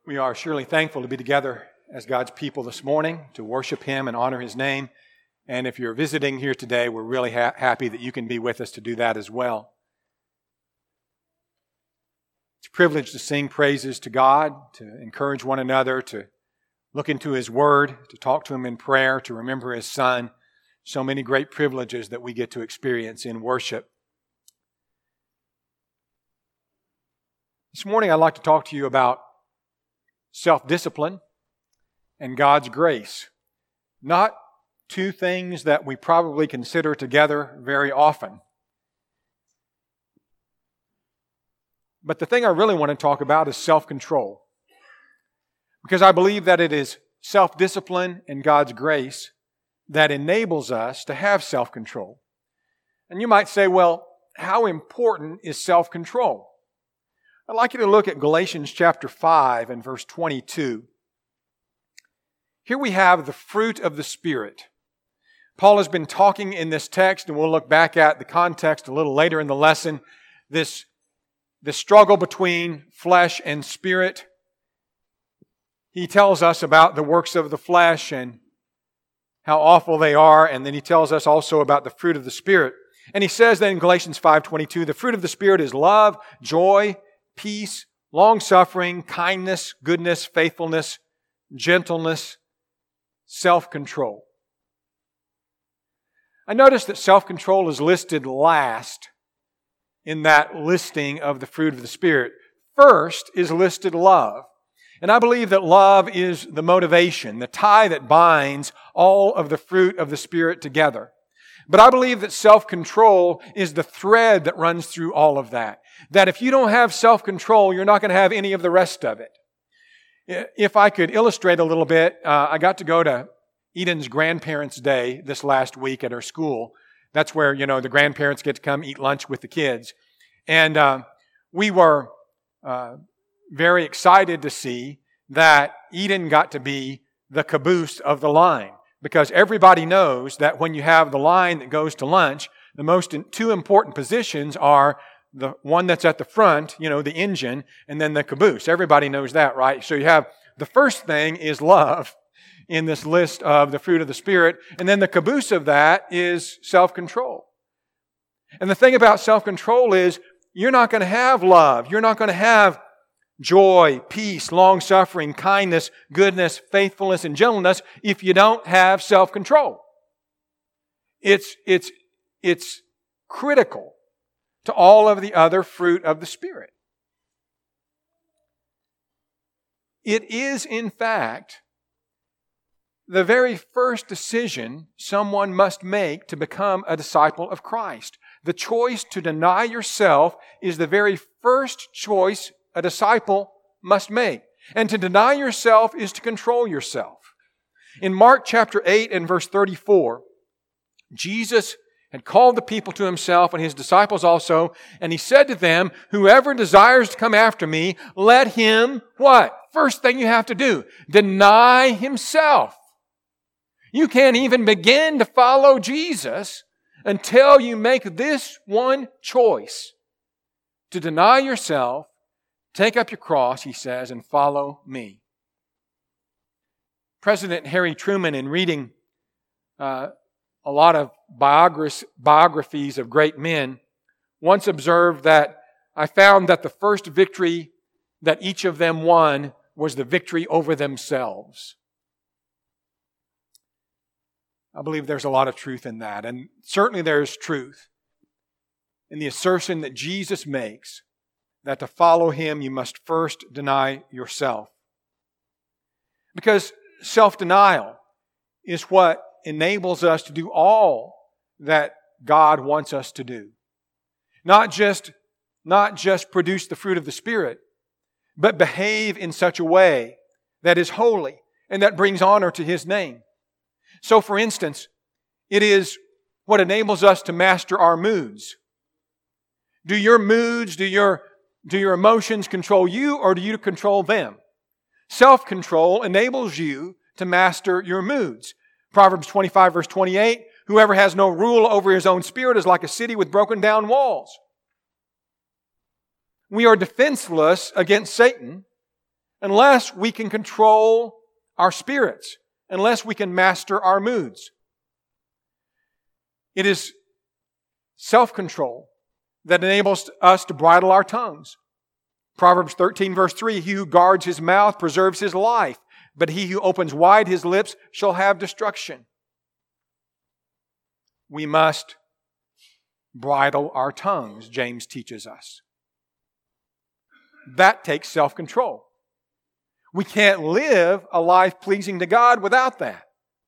We are surely thankful to be together as God's people this morning to worship Him and honor His name. And if you're visiting here today, we're really happy that you can be with us to do that as well. It's a privilege to sing praises to God, to encourage one another, to look into His Word, to talk to Him in prayer, to remember His Son. So many great privileges that we get to experience in worship. This morning I'd like to talk to you about self-discipline and God's grace. Not two things that we probably consider together very often. But the thing I really want to talk about is self-control. Because I believe that it is self-discipline and God's grace that enables us to have self-control. And you might say, well, how important is self-control? I'd like you to look at Galatians chapter 5 and verse 22. Here we have the fruit of the Spirit. Paul has been talking in this text, and we'll look back at the context a little later in the lesson, this struggle between flesh and spirit. He tells us about the works of the flesh and how awful they are, and then he tells us also about the fruit of the Spirit. And he says then in Galatians 5:22, the fruit of the Spirit is love, joy, peace, long-suffering, kindness, goodness, faithfulness, gentleness, self-control. I noticed that self-control is listed last in that listing of the fruit of the Spirit. First is listed love. And I believe that love is the motivation, the tie that binds all of the fruit of the Spirit together. But I believe that self-control is the thread that runs through all of that. That if you don't have self-control, you're not going to have any of the rest of it. If I could illustrate a little bit, I got to go to Eden's Grandparents' Day this last week at her school. That's where, the grandparents get to come eat lunch with the kids. And we were very excited to see that Eden got to be the caboose of the line. Because everybody knows that when you have the line that goes to lunch, the two important positions are the one that's at the front, the engine, and then the caboose. Everybody knows that, right? So you have the first thing is love in this list of the fruit of the Spirit, and then the caboose of that is self-control. And the thing about self-control is you're not going to have love. You're not going to have joy, peace, long-suffering, kindness, goodness, faithfulness, and gentleness if you don't have self-control. It's critical to all of the other fruit of the Spirit. It is, in fact, the very first decision someone must make to become a disciple of Christ. The choice to deny yourself is the very first choice a disciple must make. And to deny yourself is to control yourself. In Mark chapter 8 and verse 34, Jesus had called the people to Himself and His disciples also, and He said to them, whoever desires to come after me, let him, what? First thing you have to do, deny himself. You can't even begin to follow Jesus until you make this one choice, to deny yourself, take up your cross, He says, and follow me. President Harry Truman, in reading a lot of biographies of great men, once observed that I found that the first victory that each of them won was the victory over themselves. I believe there's a lot of truth in that, and certainly there's truth in the assertion that Jesus makes that to follow Him, you must first deny yourself. Because self-denial is what enables us to do all that God wants us to do. Not just produce the fruit of the Spirit, but behave in such a way that is holy and that brings honor to His name. So, for instance, it is what enables us to master our moods. Do your moods, do your emotions control you, or do you control them? Self-control enables you to master your moods. Proverbs 25 verse 28, whoever has no rule over his own spirit is like a city with broken down walls. We are defenseless against Satan unless we can control our spirits, unless we can master our moods. It is self-control that enables us to bridle our tongues. Proverbs 13 verse 3, he who guards his mouth preserves his life, but he who opens wide his lips shall have destruction. We must bridle our tongues, James teaches us. That takes self-control. We can't live a life pleasing to God without that.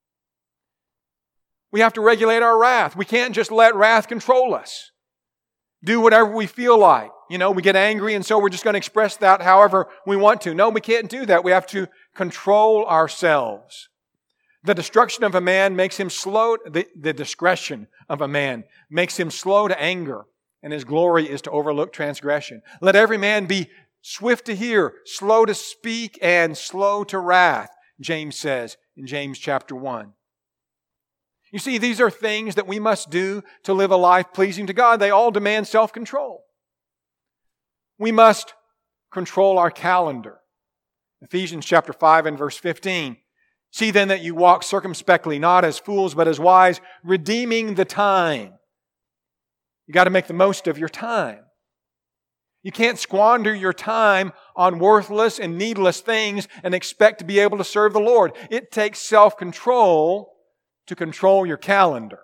We have to regulate our wrath. We can't just let wrath control us. Do whatever we feel like. We get angry and so we're just going to express that however we want to. No, we can't do that. We have to control ourselves. The destruction of a man makes him slow, the discretion of a man makes him slow to anger, and his glory is to overlook transgression. Let every man be swift to hear, slow to speak, and slow to wrath, James says in James chapter 1. You see, these are things that we must do to live a life pleasing to God. They all demand self-control. We must control our calendar. Ephesians chapter 5 and verse 15. See then that you walk circumspectly, not as fools, but as wise, redeeming the time. You got to make the most of your time. You can't squander your time on worthless and needless things and expect to be able to serve the Lord. It takes self-control to control your calendar.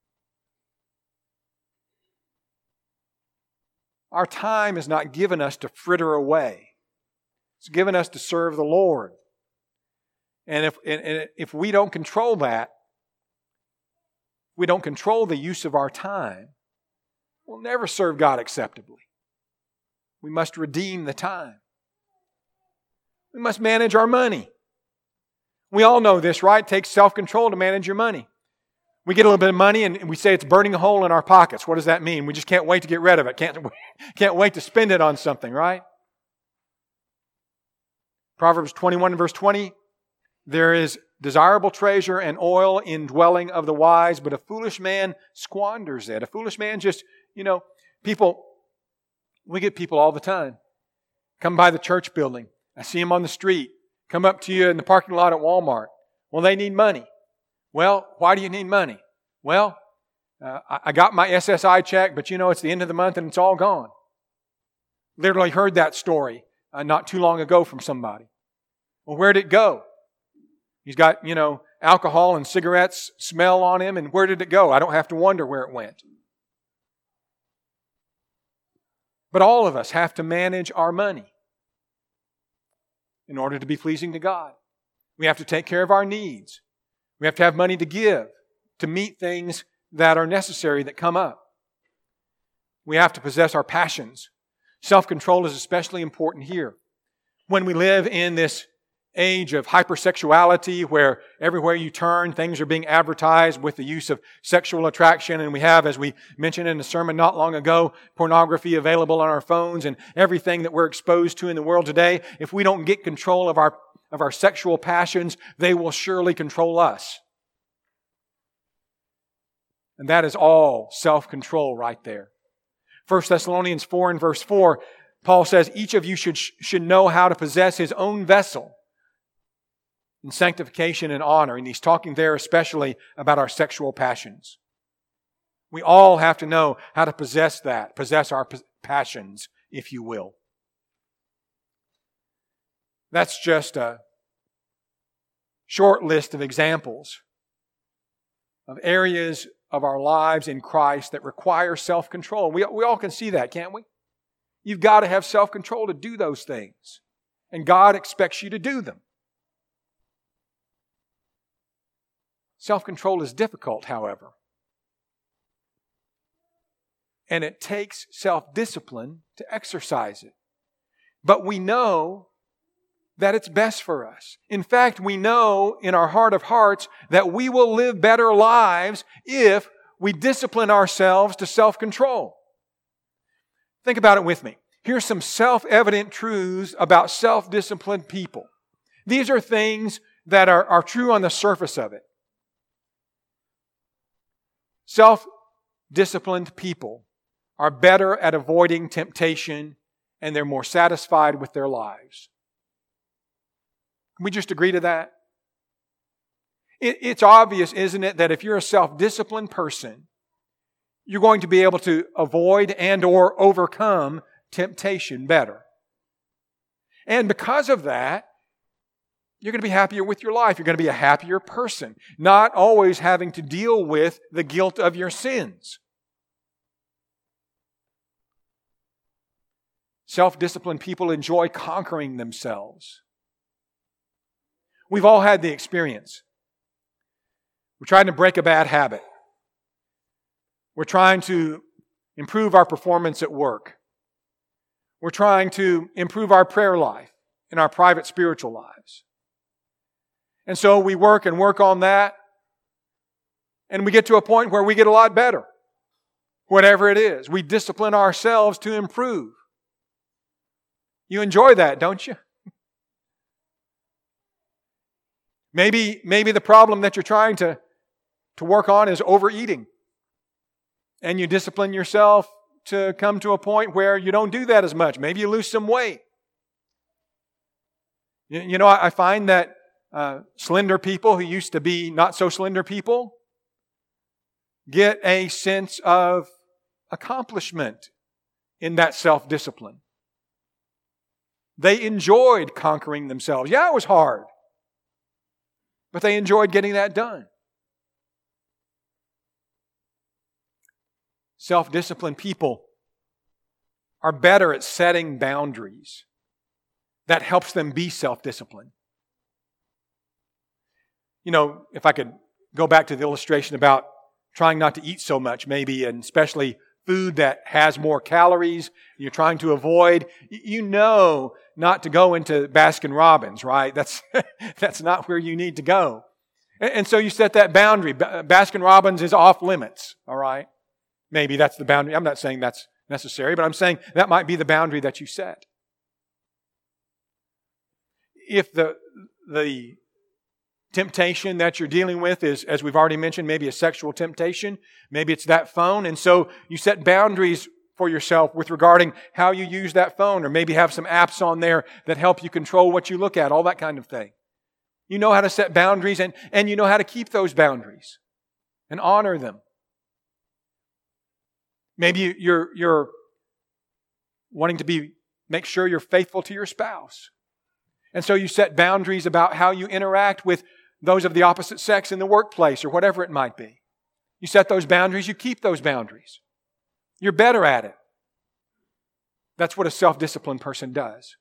Our time is not given us to fritter away. It's given us to serve the Lord. And if we don't control that, we don't control the use of our time, we'll never serve God acceptably. We must redeem the time. We must manage our money. We all know this, right? It takes self-control to manage your money. We get a little bit of money and we say it's burning a hole in our pockets. What does that mean? We just can't wait to get rid of it. Can't wait to spend it on something, right? Proverbs 21 verse 20, there is desirable treasure and oil in dwelling of the wise, but a foolish man squanders it. A foolish man just, we get people all the time. Come by the church building. I see them on the street. Come up to you in the parking lot at Walmart. Well, they need money. Well, why do you need money? Well, I got my SSI check, but it's the end of the month and it's all gone. Literally heard that story not too long ago from somebody. Well, where'd it go? He's got, alcohol and cigarettes smell on him, and where did it go? I don't have to wonder where it went. But all of us have to manage our money in order to be pleasing to God. We have to take care of our needs. We have to have money to give to meet things that are necessary that come up. We have to possess our passions. Self-control is especially important here. When we live in this age of hypersexuality where everywhere you turn, things are being advertised with the use of sexual attraction, and we have, as we mentioned in the sermon not long ago, pornography available on our phones and everything that we're exposed to in the world today. If we don't get control of our sexual passions, they will surely control us. And that is all self-control right there. 1 Thessalonians 4 and verse 4, Paul says, each of you should know how to possess his own vessel in sanctification and honor. And he's talking there especially about our sexual passions. We all have to know how to possess our passions, if you will. That's just a short list of examples of areas of our lives in Christ that require self-control. We all can see that, can't we? You've got to have self-control to do those things. And God expects you to do them. Self-control is difficult, however. And it takes self-discipline to exercise it. But we know that it's best for us. In fact, we know in our heart of hearts that we will live better lives if we discipline ourselves to self-control. Think about it with me. Here's some self-evident truths about self-disciplined people. These are things that are true on the surface of it. Self-disciplined people are better at avoiding temptation, and they're more satisfied with their lives. Can we just agree to that? It's obvious, isn't it, that if you're a self-disciplined person, you're going to be able to avoid and or overcome temptation better. And because of that, you're going to be happier with your life. You're going to be a happier person, not always having to deal with the guilt of your sins. Self-disciplined people enjoy conquering themselves. We've all had the experience. We're trying to break a bad habit. We're trying to improve our performance at work. We're trying to improve our prayer life and our private spiritual lives. And so we work and work on that, and we get to a point where we get a lot better. Whatever it is, we discipline ourselves to improve. You enjoy that, don't you? Maybe the problem that you're trying to work on is overeating. And you discipline yourself to come to a point where you don't do that as much. Maybe you lose some weight. You know, I find that slender people who used to be not so slender people get a sense of accomplishment in that self-discipline. They enjoyed conquering themselves. Yeah, it was hard, but they enjoyed getting that done. Self-disciplined people are better at setting boundaries. That helps them be self-disciplined. You know, if I could go back to the illustration about trying not to eat so much, maybe, and especially food that has more calories, you're trying to avoid, you know not to go into Baskin-Robbins, right? That's not where you need to go. And so you set that boundary. Baskin-Robbins is off limits, all right? Maybe that's the boundary. I'm not saying that's necessary, but I'm saying that might be the boundary that you set. If the temptation that you're dealing with is, as we've already mentioned, maybe a sexual temptation, maybe it's that phone, and so you set boundaries for yourself with regarding how you use that phone, or maybe have some apps on there that help you control what you look at, all that kind of thing. You know how to set boundaries, and you know how to keep those boundaries and honor them. Maybe you're wanting to make sure you're faithful to your spouse. And so you set boundaries about how you interact with those of the opposite sex in the workplace or whatever it might be. You set those boundaries, you keep those boundaries. You're better at it. That's what a self-disciplined person does.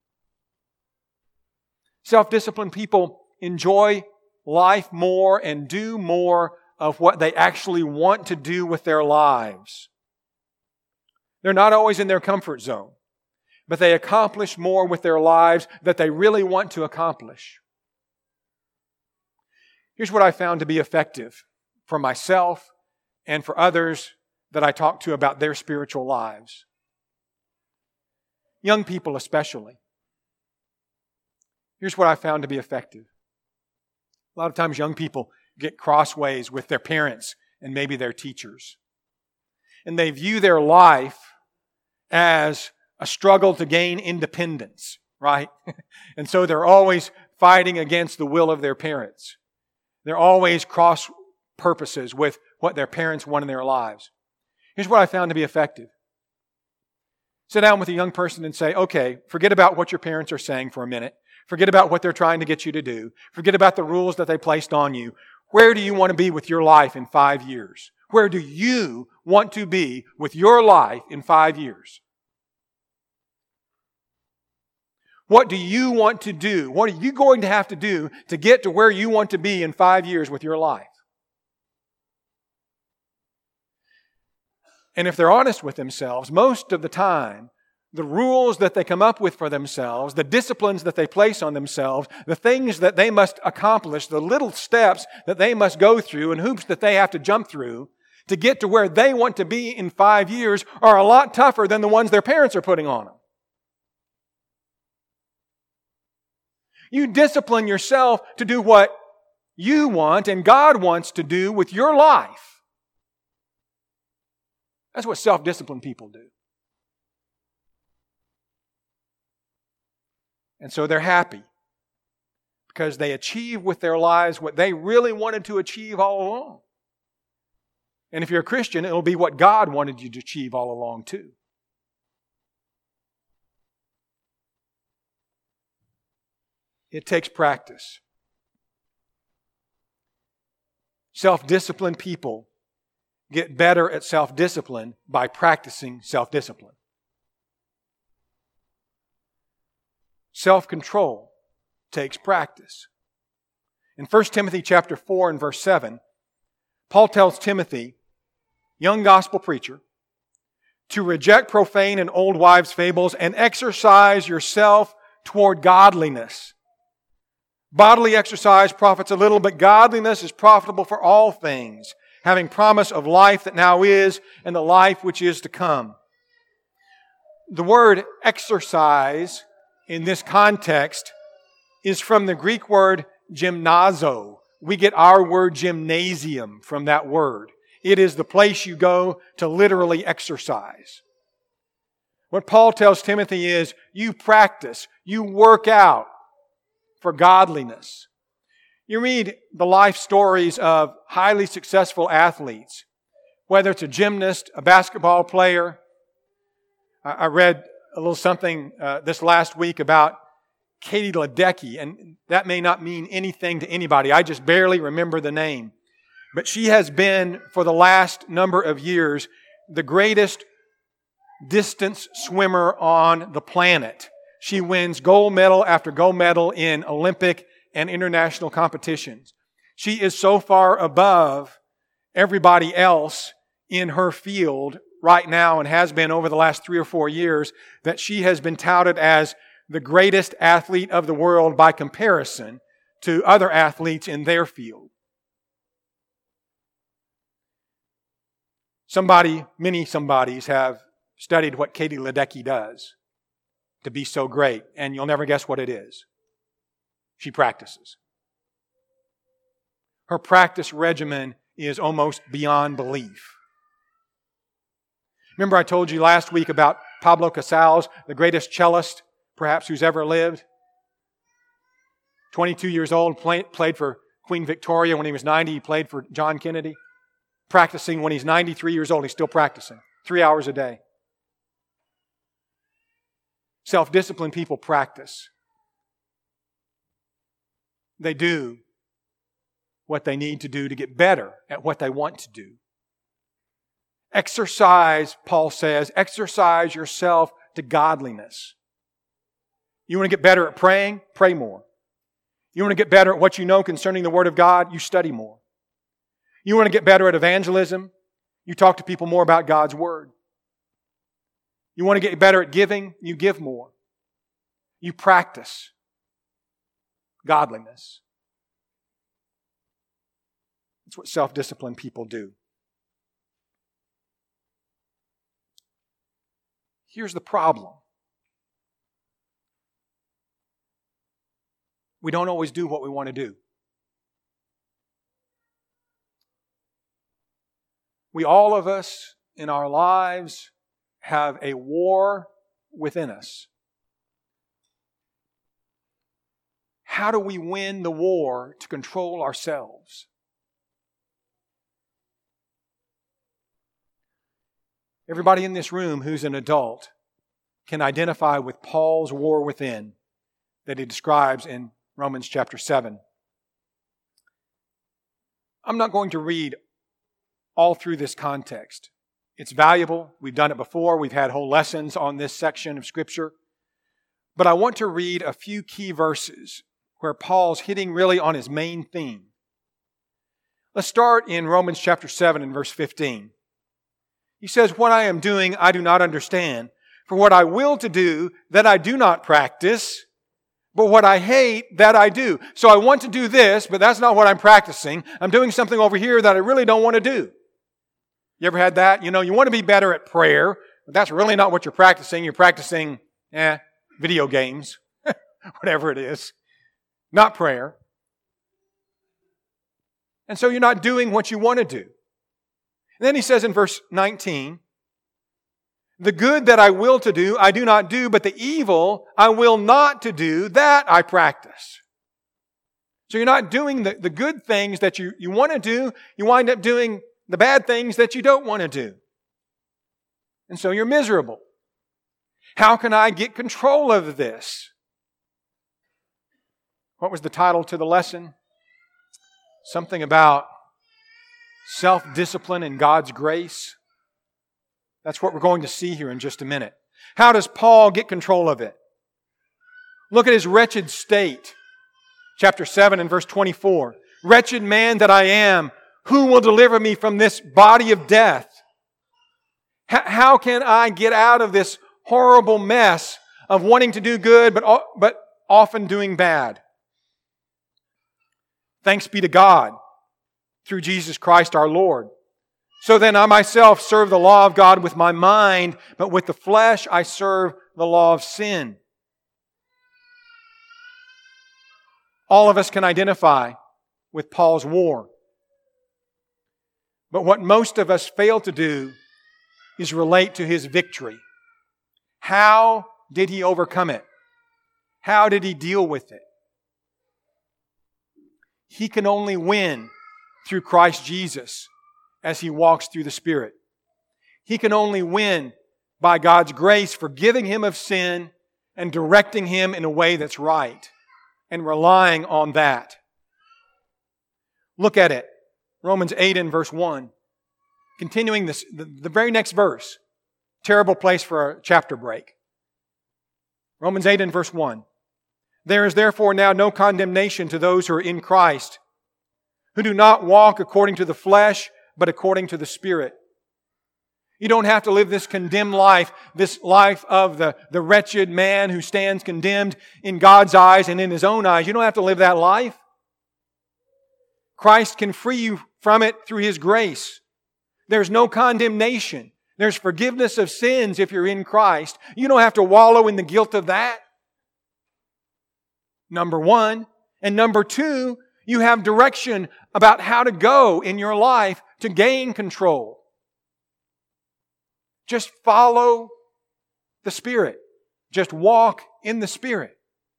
Self-disciplined people enjoy life more and do more of what they actually want to do with their lives. They're not always in their comfort zone, but they accomplish more with their lives that they really want to accomplish. Here's what I found to be effective for myself and for others that I talk to about their spiritual lives. Young people especially. Here's what I found to be effective. A lot of times young people get crossways with their parents and maybe their teachers. And they view their life as a struggle to gain independence, right? And so they're always fighting against the will of their parents. They're always cross purposes with what their parents want in their lives. Here's what I found to be effective. Sit down with a young person and say, okay, forget about what your parents are saying for a minute. Forget about what they're trying to get you to do. Forget about the rules that they placed on you. Where do you want to be with your life in 5 years? Where do you want to be with your life in 5 years? What do you want to do? What are you going to have to do to get to where you want to be in 5 years with your life? And if they're honest with themselves, most of the time, the rules that they come up with for themselves, the disciplines that they place on themselves, the things that they must accomplish, the little steps that they must go through and hoops that they have to jump through to get to where they want to be in 5 years are a lot tougher than the ones their parents are putting on them. You discipline yourself to do what you want and God wants to do with your life. That's what self-disciplined people do. And so they're happy. because they achieve with their lives what they really wanted to achieve all along. And if you're a Christian, it'll be what God wanted you to achieve all along too. It takes practice. Self-disciplined people get better at self-discipline by practicing self-discipline. Self-control takes practice. In 1 Timothy chapter 4 and verse 7, Paul tells Timothy, young gospel preacher, to reject profane and old wives' fables and exercise yourself toward godliness. Bodily exercise profits a little, but godliness is profitable for all things, having promise of life that now is and the life which is to come. The word exercise in this context is from the Greek word gymnazo. We get our word gymnasium from that word. It is the place you go to literally exercise. What Paul tells Timothy is, you practice, you work out for godliness. You read the life stories of highly successful athletes, whether it's a gymnast, a basketball player. I read a little something this last week about Katie Ledecky, and that may not mean anything to anybody. I just barely remember the name. But she has been, for the last number of years, the greatest distance swimmer on the planet. She wins gold medal after gold medal in Olympic and international competitions. She is so far above everybody else in her field right now and has been over the last 3 or 4 years that she has been touted as the greatest athlete of the world by comparison to other athletes in their field. Many somebodies have studied what Katie Ledecky does to be so great, and you'll never guess what it is. She practices. Her practice regimen is almost beyond belief. Remember I told you last week about Pablo Casals, the greatest cellist perhaps who's ever lived? 22 years old, played for Queen Victoria. When he was 90, he played for John Kennedy. Practicing when he's 93 years old, he's still practicing. 3 hours a day. Self-disciplined people practice. They do what they need to do to get better at what they want to do. Exercise, Paul says, exercise yourself to godliness. You want to get better at praying? Pray more. You want to get better at what you know concerning the Word of God? You study more. You want to get better at evangelism? You talk to people more about God's Word. You want to get better at giving? You give more. You practice godliness. That's what self-disciplined people do. Here's the problem. We don't always do what we want to do. All of us in our lives have a war within us. How do we win the war to control ourselves? Everybody in this room who's an adult can identify with Paul's war within that he describes in Romans chapter 7. I'm not going to read all through this context. It's valuable. We've done it before. We've had whole lessons on this section of Scripture. But I want to read a few key verses where Paul's hitting really on his main theme. Let's start in Romans chapter 7 and verse 15. He says, "What I am doing, I do not understand. For what I will to do, that I do not practice. But what I hate, that I do." So I want to do this, but that's not what I'm practicing. I'm doing something over here that I really don't want to do. You ever had that? You want to be better at prayer, but that's really not what you're practicing. You're practicing, video games, whatever it is. Not prayer. And so you're not doing what you want to do. And then he says in verse 19, "The good that I will to do, I do not do, but the evil I will not to do, that I practice." So you're not doing the good things that you want to do. You wind up doing the bad things that you don't want to do. And so you're miserable. How can I get control of this? What was the title to the lesson? Something about self-discipline and God's grace. That's what we're going to see here in just a minute. How does Paul get control of it? Look at his wretched state. Chapter 7 and verse 24. Wretched man that I am, who will deliver me from this body of death? How can I get out of this horrible mess of wanting to do good but often doing bad? Thanks be to God through Jesus Christ our Lord. So then I myself serve the law of God with my mind, but with the flesh I serve the law of sin. All of us can identify with Paul's war. But what most of us fail to do is relate to his victory. How did he overcome it? How did he deal with it? He can only win through Christ Jesus as he walks through the Spirit. He can only win by God's grace, forgiving him of sin and directing him in a way that's right and relying on that. Look at it. Romans 8 and verse 1. Continuing this, the very next verse. Terrible place for a chapter break. Romans 8 and verse 1. There is therefore now no condemnation to those who are in Christ, who do not walk according to the flesh, but according to the Spirit. You don't have to live this condemned life, this life of the wretched man who stands condemned in God's eyes and in his own eyes. You don't have to live that life. Christ can free you from it through His grace. There's no condemnation. There's forgiveness of sins if you're in Christ. You don't have to wallow in the guilt of that. Number one. And number two, you have direction about how to go in your life to gain control. Just follow the Spirit. Just walk in the Spirit.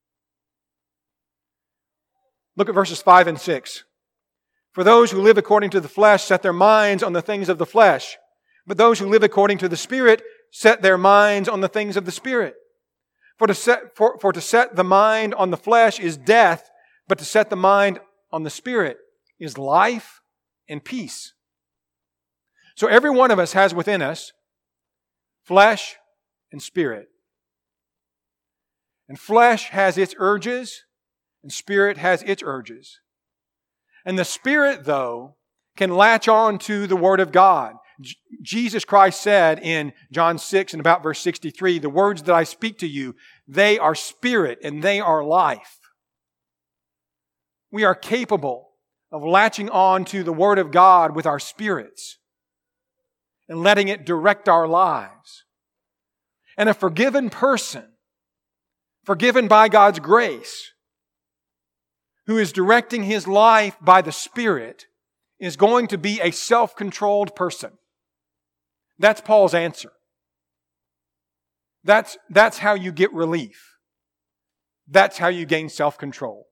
Look at verses 5 and 6. For those who live according to the flesh set their minds on the things of the flesh, but those who live according to the Spirit set their minds on the things of the Spirit. For to set the mind on the flesh is death, but to set the mind on the Spirit is life and peace. So every one of us has within us flesh and spirit. And flesh has its urges, and spirit has its urges. And the Spirit, though, can latch on to the Word of God. Jesus Christ said in John 6 and about verse 63, the words that I speak to you, they are spirit and they are life. We are capable of latching on to the Word of God with our spirits and letting it direct our lives. And a forgiven person, forgiven by God's grace, who is directing his life by the Spirit, is going to be a self-controlled person. That's Paul's answer. That's how you get relief. That's how you gain self-control.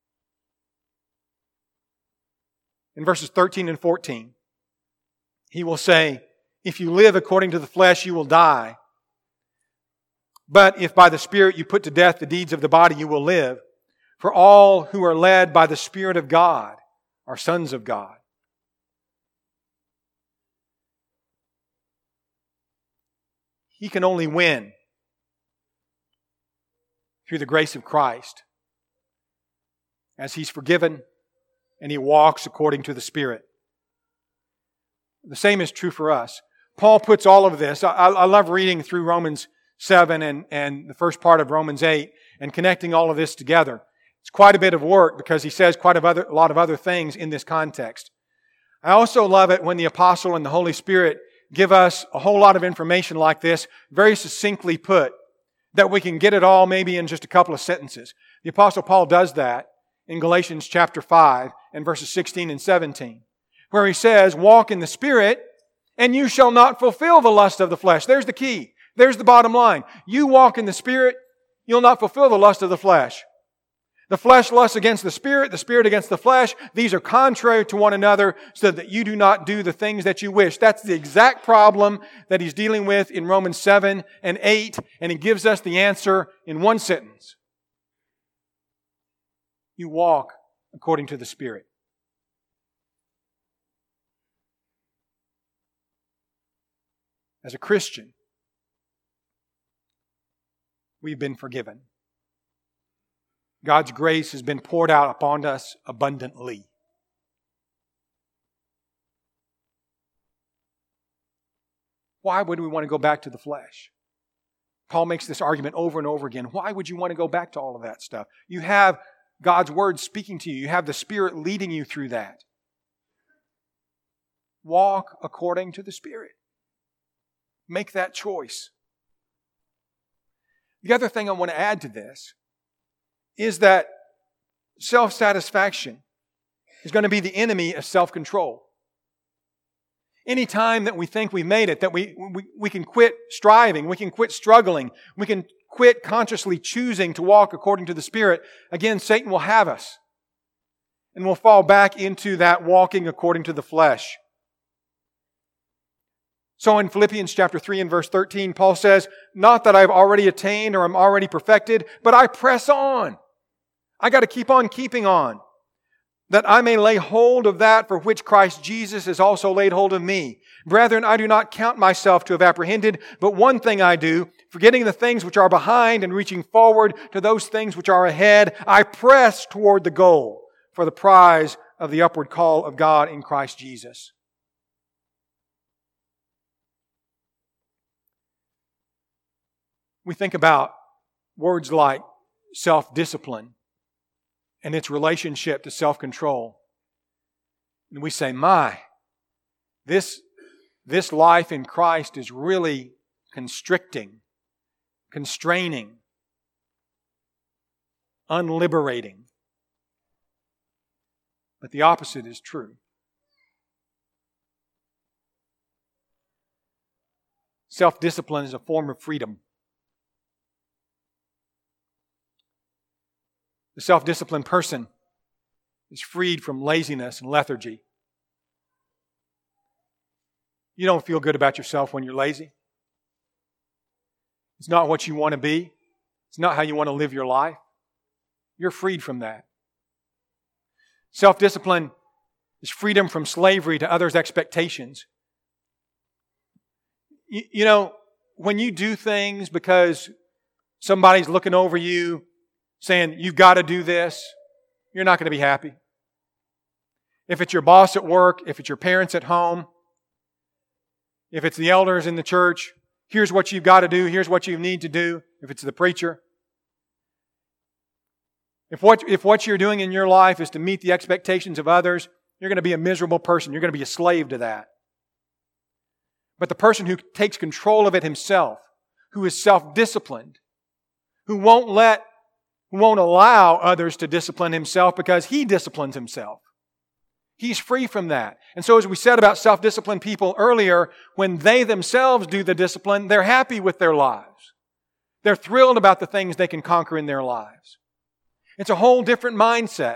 In verses 13 and 14, he will say, if you live according to the flesh, you will die. But if by the Spirit you put to death the deeds of the body, you will live. For all who are led by the Spirit of God are sons of God. He can only win through the grace of Christ as he's forgiven and he walks according to the Spirit. The same is true for us. Paul puts all of this. I love reading through Romans 7 and the first part of Romans 8 and connecting all of this together. It's quite a bit of work because he says quite a lot of other things in this context. I also love it when the Apostle and the Holy Spirit give us a whole lot of information like this, very succinctly put, that we can get it all maybe in just a couple of sentences. The Apostle Paul does that in Galatians chapter 5 and verses 16 and 17, where he says, walk in the Spirit, and you shall not fulfill the lust of the flesh. There's the key. There's the bottom line. You walk in the Spirit, you'll not fulfill the lust of the flesh. The flesh lusts against the Spirit against the flesh. These are contrary to one another so that you do not do the things that you wish. That's the exact problem that he's dealing with in Romans 7 and 8, and he gives us the answer in one sentence. You walk according to the Spirit. As a Christian, we've been forgiven. God's grace has been poured out upon us abundantly. Why would we want to go back to the flesh? Paul makes this argument over and over again. Why would you want to go back to all of that stuff? You have God's Word speaking to you. You have the Spirit leading you through that. Walk according to the Spirit. Make that choice. The other thing I want to add to this is that self-satisfaction is going to be the enemy of self-control. Any time that we think we've made it, that we can quit striving, we can quit struggling, we can quit consciously choosing to walk according to the Spirit, again, Satan will have us. And we'll fall back into that walking according to the flesh. So in Philippians chapter 3 and verse 13, Paul says, not that I've already attained or I'm already perfected, but I press on. I got to keep on keeping on, that I may lay hold of that for which Christ Jesus has also laid hold of me. Brethren, I do not count myself to have apprehended, but one thing I do, forgetting the things which are behind and reaching forward to those things which are ahead, I press toward the goal for the prize of the upward call of God in Christ Jesus. We think about words like self-discipline and its relationship to self-control. And we say, this life in Christ is really constricting, constraining, unliberating. But the opposite is true. Self-discipline is a form of freedom. The self-disciplined person is freed from laziness and lethargy. You don't feel good about yourself when you're lazy. It's not what you want to be. It's not how you want to live your life. You're freed from that. Self-discipline is freedom from slavery to others' expectations. You know, when you do things because somebody's looking over you, saying, you've got to do this, you're not going to be happy. If it's your boss at work, if it's your parents at home, if it's the elders in the church, here's what you've got to do, here's what you need to do, if it's the preacher. If what you're doing in your life is to meet the expectations of others, you're going to be a miserable person. You're going to be a slave to that. But the person who takes control of it himself, who is self-disciplined, who won't allow others to discipline himself because he disciplines himself. He's free from that. And so as we said about self-disciplined people earlier, when they themselves do the discipline, they're happy with their lives. They're thrilled about the things they can conquer in their lives. It's a whole different mindset.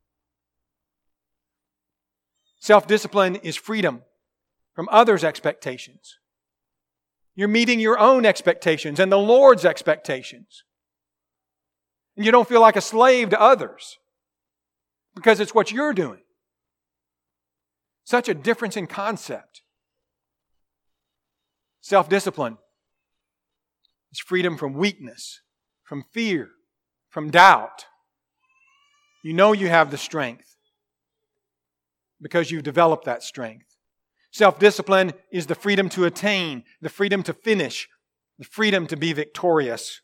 Self-discipline is freedom from others' expectations. You're meeting your own expectations and the Lord's expectations. And you don't feel like a slave to others because it's what you're doing. Such a difference in concept. Self-discipline is freedom from weakness, from fear, from doubt. You know you have the strength because you've developed that strength. Self-discipline is the freedom to attain, the freedom to finish, the freedom to be victorious.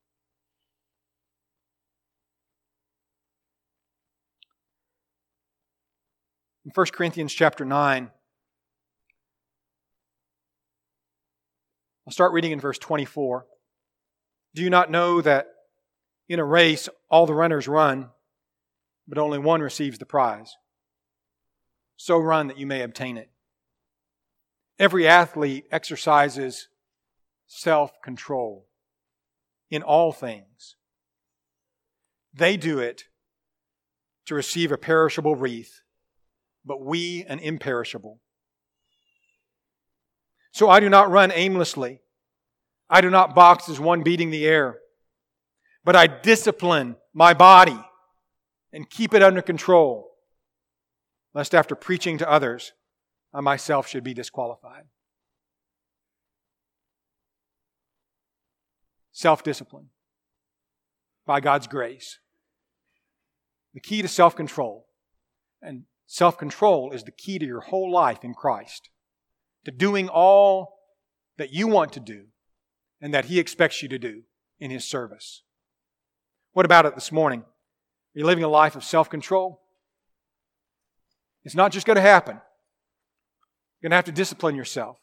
In 1 Corinthians chapter 9, I'll start reading in verse 24. Do you not know that in a race all the runners run, but only one receives the prize? So run that you may obtain it. Every athlete exercises self-control in all things. They do it to receive a perishable wreath, but we an imperishable. So I do not run aimlessly. I do not box as one beating the air, but I discipline my body and keep it under control, lest after preaching to others, I myself should be disqualified. Self-discipline by God's grace. The key to self-control. And self-control is the key to your whole life in Christ. To doing all that you want to do and that He expects you to do in His service. What about it this morning? Are you living a life of self-control? It's not just going to happen. You're going to have to discipline yourself.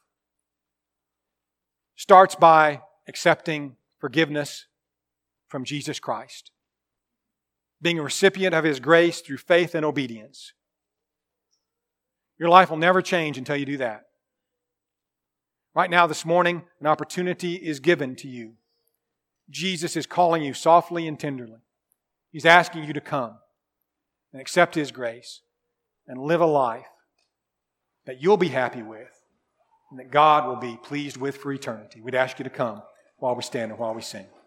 Starts by accepting forgiveness from Jesus Christ. Being a recipient of His grace through faith and obedience. Your life will never change until you do that. Right now, this morning, an opportunity is given to you. Jesus is calling you softly and tenderly. He's asking you to come and accept His grace and live a life that you'll be happy with and that God will be pleased with for eternity. We'd ask you to come while we stand and while we sing.